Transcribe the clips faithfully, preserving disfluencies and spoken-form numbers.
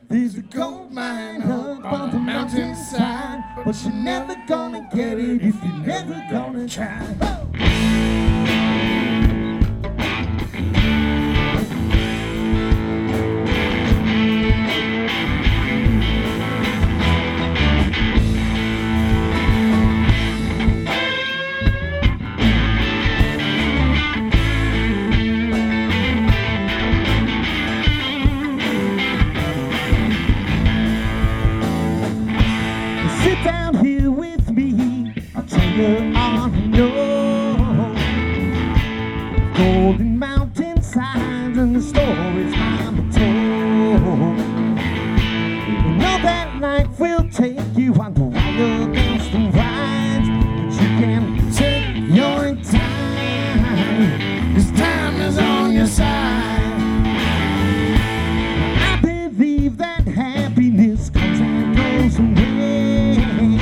There's a gold mine up on the mountainside, but you're never gonna get it if you're never gonna try. Sit down here with me, I'll tell you all I know. Golden mountainsides and the stories mama told. You know that life will take you on the wild against the rides, but you can take your time, 'cause time is on your side. I believe that happiness comes and goes away.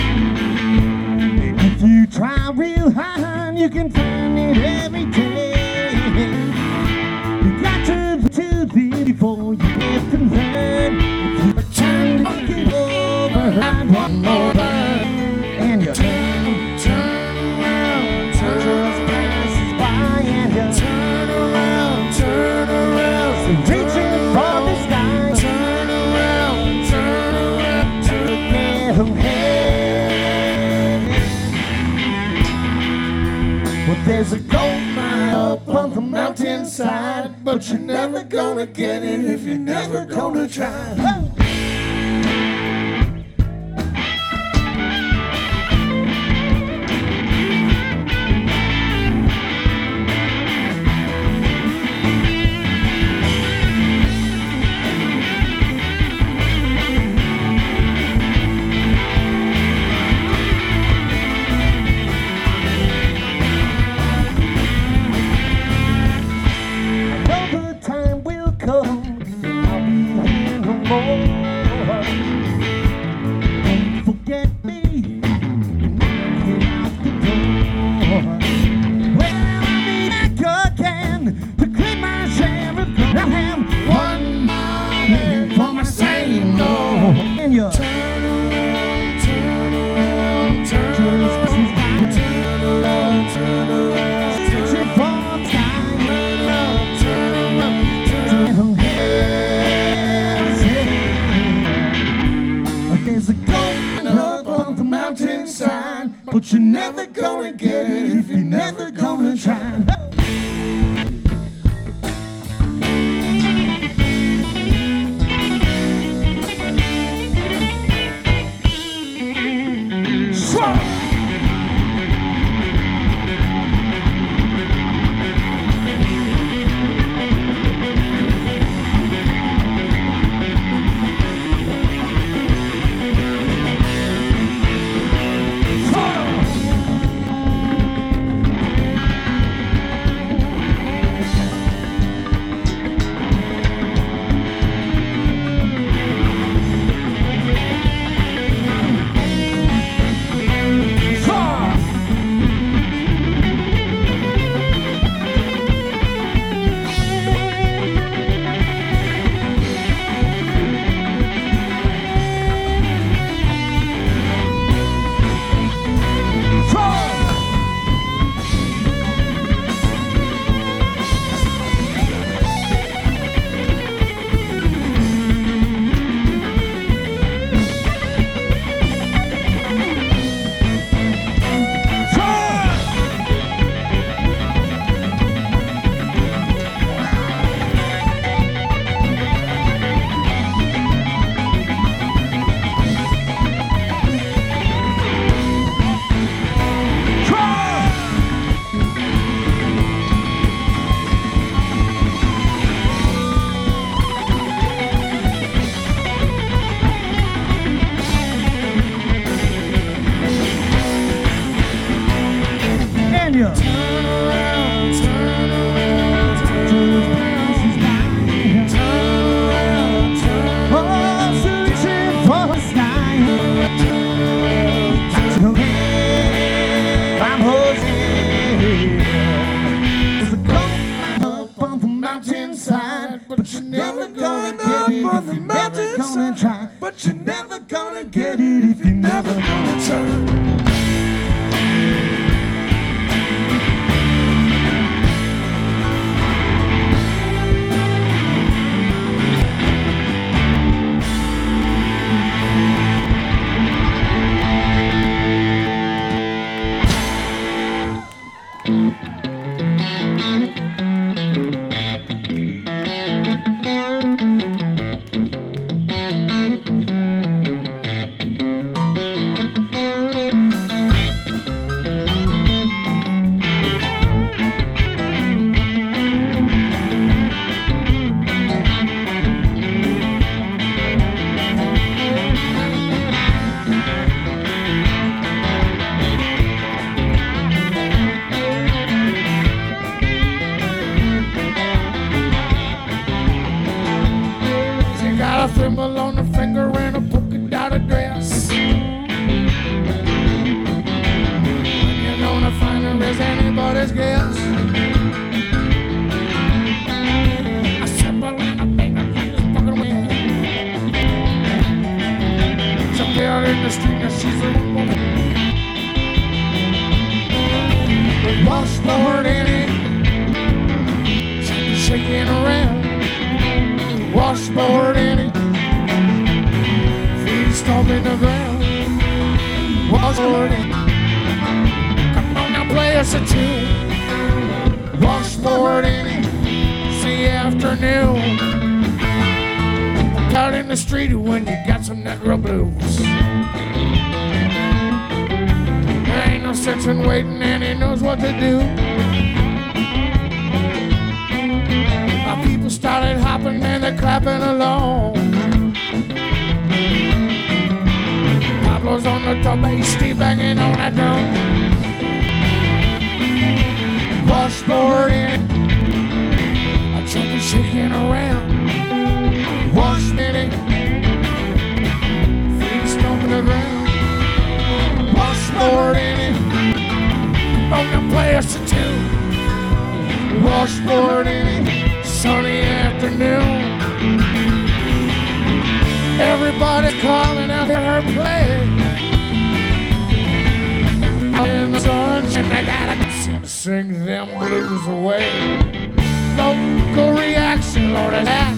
If you try real hard, you can find it every day. You got to, to live before you have to learn. If you turn to get over, ride one more turn, and you turn, turn around, turn just passes by, and you turn around, turn around, so reaching for the sky. Turn around, turn around, turn get ahead. Well, there's a gold mine up on the mountainside, but you're never gonna get it if you're never gonna try. Oh! Another time will come, and I'll be here no more. Don't forget me when I get out the door. Well, I'll be back again to claim my share of gold. I'll have one more for my same goal. And you turn around, turn around, turn around, turn around, turn around, searching for time. Turn around, turn around, turn around. There's a gold mine up on the mountainside, but you're never gonna get it if you're never gonna try. Swat! never gonna try, but you're never gonna get it if you're never gonna try. A thimble on the finger and a polka dotted dress. When you're gonna find her is anybody's guess. A symbol and a finger she's fucking with. Some girl in the street and she's a woman with washboard in it. She's shaking around. Washboard in it. Stomping the ground, washboard in. Come on now, play us a tune. Washboard in it, see afternoon. Out in the street when you got some negro blues. There ain't no sense in waiting, and he knows what to do. Our people started hopping and they're clapping along. Pablo's on the top bass, Steve banging on that drum. Washboard in it, a chicken shaking around. Wash in it, feet stomping the ground. Washboard in it, on the place to two. Washboard in it, sunny afternoon. Everybody calling out to her play. In the sunshine, they gotta sing them blues away. Local reaction, Lord, is that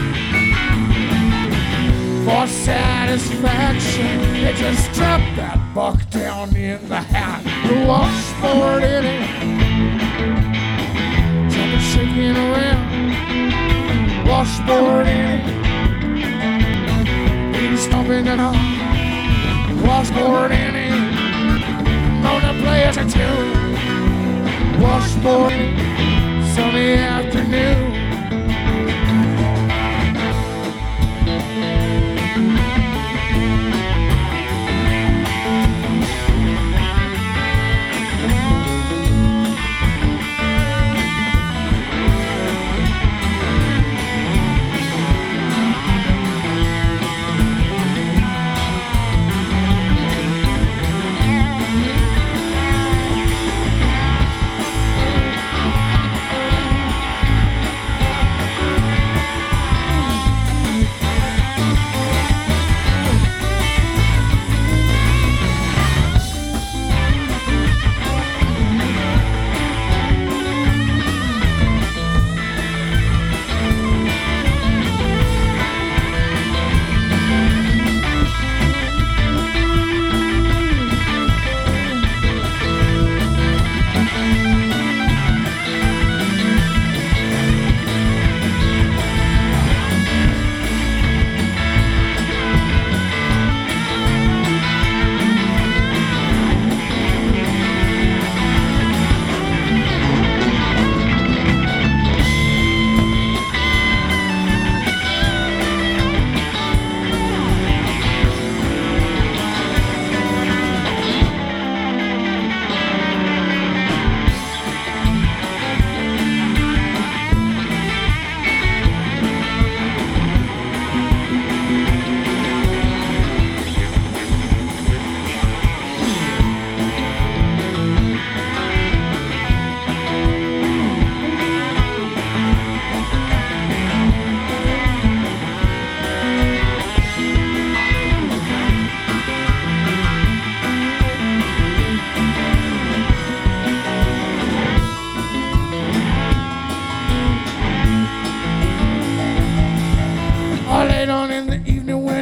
for satisfaction. They just drop that buck down in the hat. The washboard in it, jumping, shaking around. Washboard in it. Stomping it up, washboard in it, on the place or two. Washboard in it, sunny afternoon.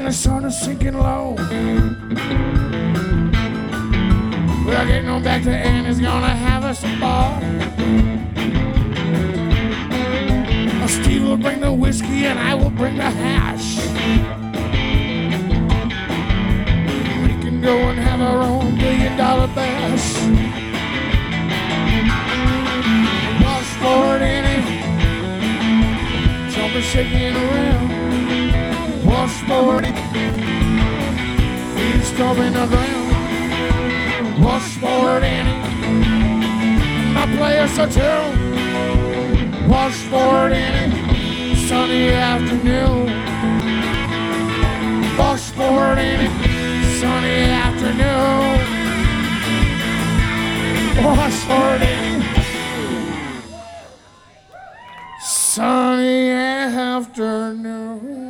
the sun is sinking low. We're getting on back to Annie's gonna have us a ball. Steve will bring the whiskey and I will bring the hash. We can go and have our own billion dollar bash. Washboard in it, jumping, shaking around. Washboard in it, feet stomping the ground. Washboard in it, my players are too. Washboard in it, sunny afternoon. Washboard in it, sunny afternoon. Washboard in it, sunny afternoon.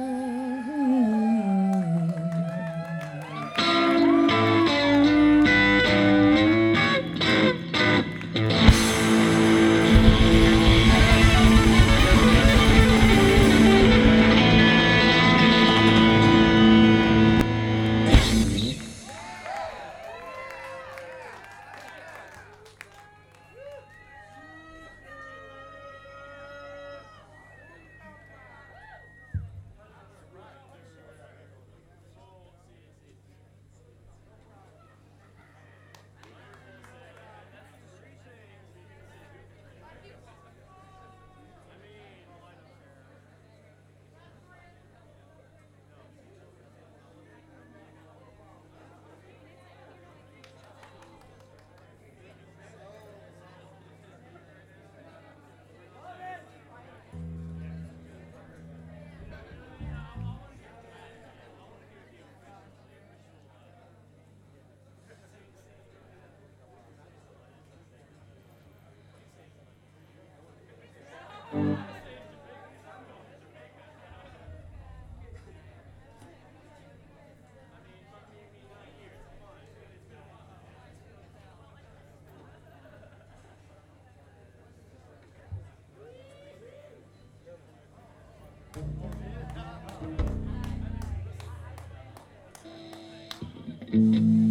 Mm-hmm.